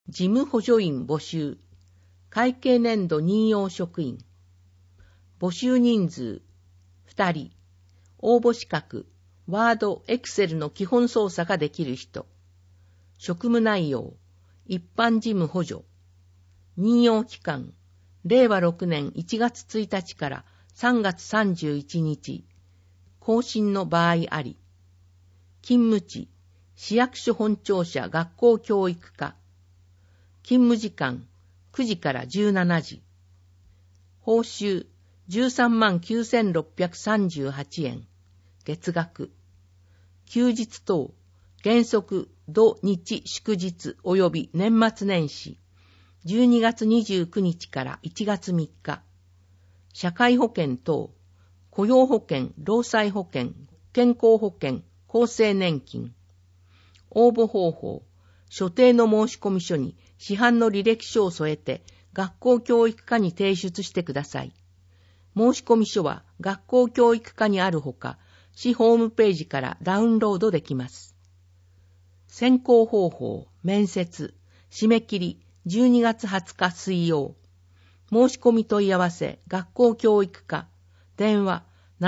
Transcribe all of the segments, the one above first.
事務補助員募集。会計年度任用職員。募集人数2人。応募資格、ワード、エクセルの基本操作ができる人。職務内容、一般事務補助。任用期間、令和6年1月1日から3月31日。更新の場合あり。勤務地、市役所本庁舎学校教育課。勤務時間、9時から17時。報酬、139,638円。月額。休日等、原則、土日祝日及び年末年始。12月29日から1月3日。社会保険等、雇用保険、労災保険、健康保険、厚生年金。応募方法、所定の申込書に市販の履歴書を添えて学校教育課に提出してください。申込書は学校教育課にあるほか、市ホームページからダウンロードできます。選考方法、面接、締め切り12月20日水曜。申込問い合わせ、学校教育課、電話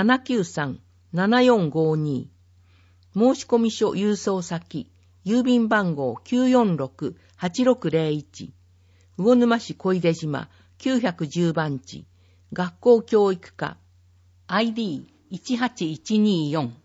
793-7452。申込書郵送先、郵便番号 946-8601。魚沼市小出島910番地、学校教育課、ID1812-4。